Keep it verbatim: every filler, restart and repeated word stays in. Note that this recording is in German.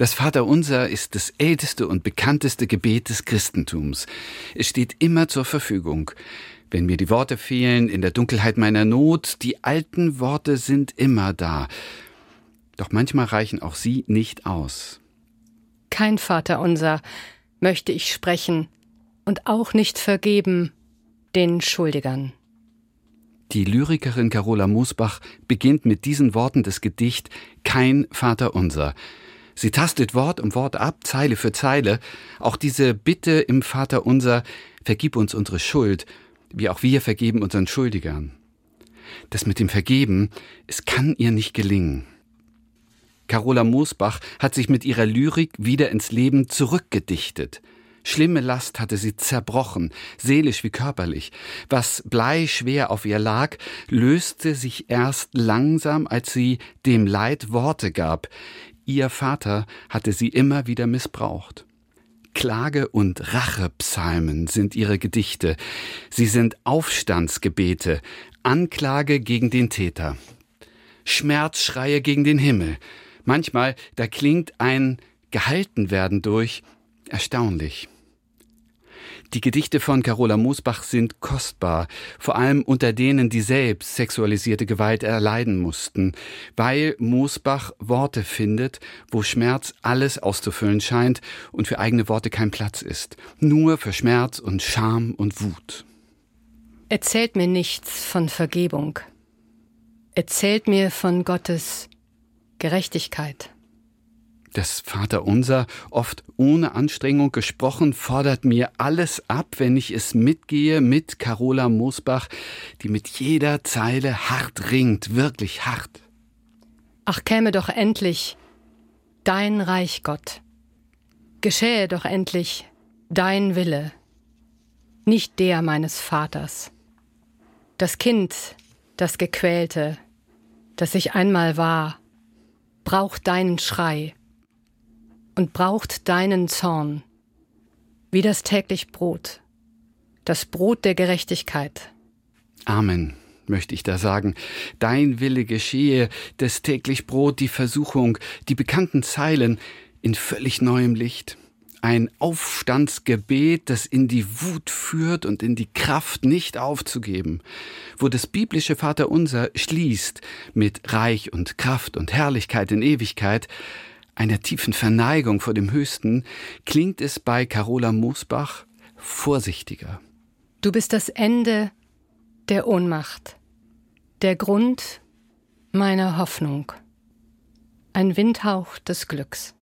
Das Vaterunser ist das älteste und bekannteste Gebet des Christentums. Es steht immer zur Verfügung. Wenn mir die Worte fehlen in der Dunkelheit meiner Not, die alten Worte sind immer da. Doch manchmal reichen auch sie nicht aus. Kein Vaterunser möchte ich sprechen und auch nicht vergeben den Schuldigern. Die Lyrikerin Carola Mosbach beginnt mit diesen Worten des Gedichts Kein Vaterunser. Sie tastet Wort um Wort ab, Zeile für Zeile. Auch diese Bitte im Vaterunser, vergib uns unsere Schuld, wie auch wir vergeben unseren Schuldigern. Das mit dem Vergeben, es kann ihr nicht gelingen. Carola Mosbach hat sich mit ihrer Lyrik wieder ins Leben zurückgedichtet. Schlimme Last hatte sie zerbrochen, seelisch wie körperlich. Was bleischwer auf ihr lag, löste sich erst langsam, als sie dem Leid Worte gab. Ihr Vater hatte sie immer wieder missbraucht. Klage- und Rachepsalmen sind ihre Gedichte. Sie sind Aufstandsgebete, Anklage gegen den Täter, Schmerzschreie gegen den Himmel. Manchmal, da klingt ein Gehaltenwerden durch, erstaunlich. Die Gedichte von Carola Mosbach sind kostbar, vor allem unter denen, die selbst sexualisierte Gewalt erleiden mussten, weil Mosbach Worte findet, wo Schmerz alles auszufüllen scheint und für eigene Worte kein Platz ist, nur für Schmerz und Scham und Wut. Erzählt mir nichts von Vergebung. Erzählt mir von Gottes Gerechtigkeit. Das Vaterunser, oft ohne Anstrengung gesprochen, fordert mir alles ab, wenn ich es mitgehe mit Carola Mosbach, die mit jeder Zeile hart ringt, wirklich hart. Ach, käme doch endlich dein Reich, Gott. Geschähe doch endlich dein Wille, nicht der meines Vaters. Das Kind, das Gequälte, das ich einmal war, braucht deinen Schrei und braucht deinen Zorn, wie das täglich Brot, das Brot der Gerechtigkeit. Amen, möchte ich da sagen. Dein Wille geschehe, das täglich Brot, die Versuchung, die bekannten Zeilen in völlig neuem Licht. Ein Aufstandsgebet, das in die Wut führt und in die Kraft, nicht aufzugeben. Wo das biblische Vaterunser schließt mit Reich und Kraft und Herrlichkeit in Ewigkeit, einer tiefen Verneigung vor dem Höchsten, klingt es bei Carola Mosbach vorsichtiger. Du bist das Ende der Ohnmacht, der Grund meiner Hoffnung, ein Windhauch des Glücks.